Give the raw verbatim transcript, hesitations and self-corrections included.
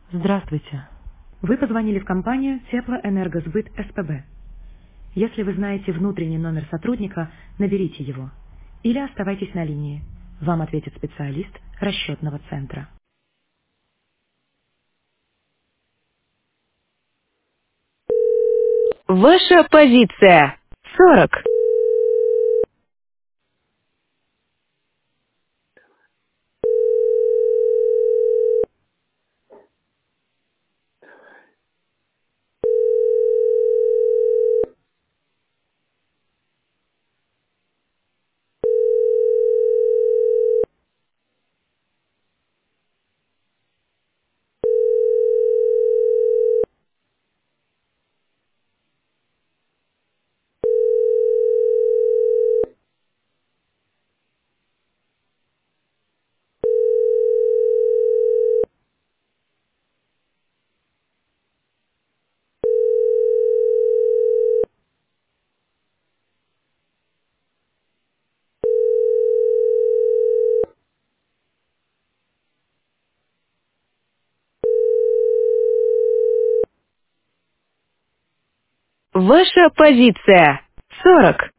Здравствуйте. Вы позвонили в компанию Теплоэнергосбыт СПБ. Если вы знаете внутренний номер сотрудника, наберите его. Или оставайтесь на линии. Вам ответит специалист расчетного центра. Ваша позиция. сорок. Ваша позиция. сорок.